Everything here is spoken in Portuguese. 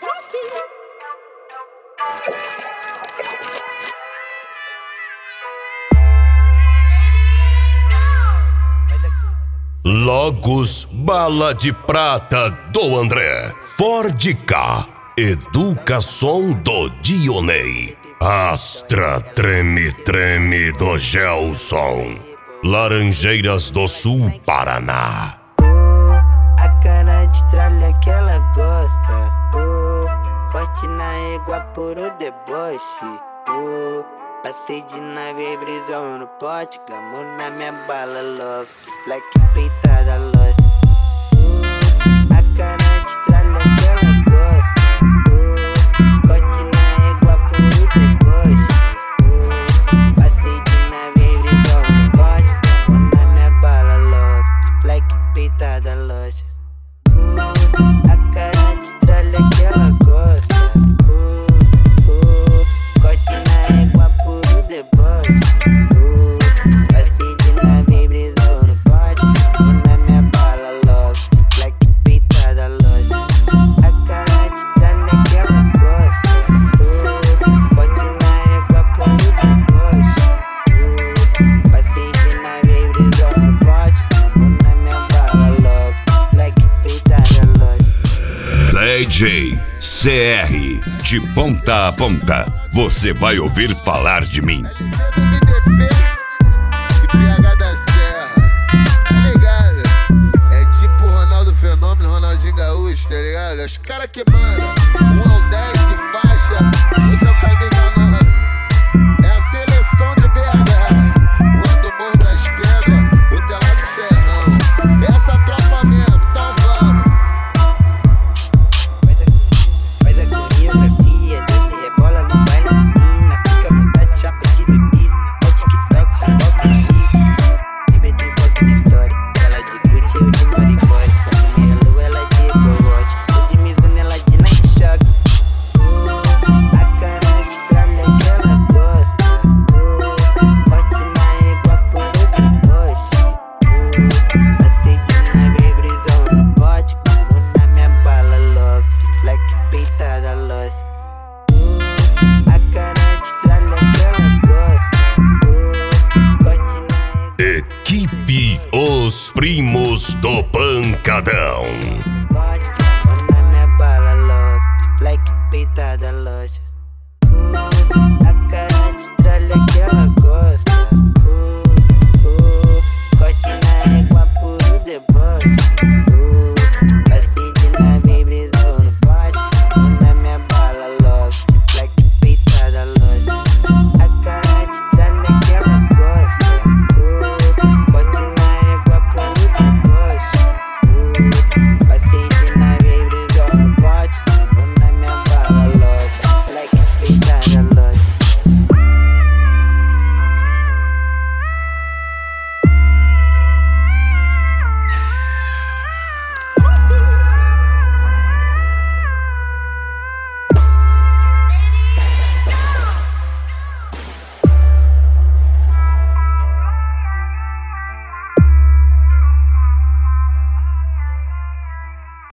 Logos Bala de Prata do André, Ford K, Educação do Dionei, Astra Treme Treme do Gelson, Laranjeiras do Sul, Paraná. A cara de tralha que ela gosta, corte na égua por o deboche, passei de nave, brisou no pote, gamou na minha bala, love, black peitada, loja. A cara de tralha que ela gosta, corte na égua por o deboche, passei de nave, brisou no pote, gamou na minha bala, love, black peitada, loja. A cara de tralha que ela gosta, corte na égua por o deboche, passei de nave, brisou no pote, na minha bala, love, black peitada, loja. A cara de tralha que ela gosta, corte na égua por o deboche, passei de nave, brisou no pote, na minha bala, love, black peitada, loja. DJ CR, de ponta a ponta, você vai ouvir falar de mim. MDP e PH da Serra, tá ligado? É tipo Ronaldo Fenômeno, Ronaldinho Gaúcho, tá ligado? Os caras que mandam, um é o 10 e faixa, outro é o camisa 9. É a seleção de BH, um é do Morro das Pedras, outro é lá do Serrão. Essa tropa mesmo, então vamos. Faz a coreografia, desce, rebola no baile, menina. Fica à vontade, chapa de bebida. Ao TikTok, só bota na rica. Sempre tem foto de história. Ela de Gucci, eu de Maricória. Quando me alô, ela de Overwatch. Eu de Mizuno, ela de Night Shock. A cara de tralha que ela gosta, corte na égua por o deboche, passei de nave, brisou no pote, gamou na minha bala, love, black peitada, loja. A cara de tralha que ela gosta, corte na égua Equipe Os Primos do Pancadão. por o pote, gamou na minha bala, love, black peitada, loja.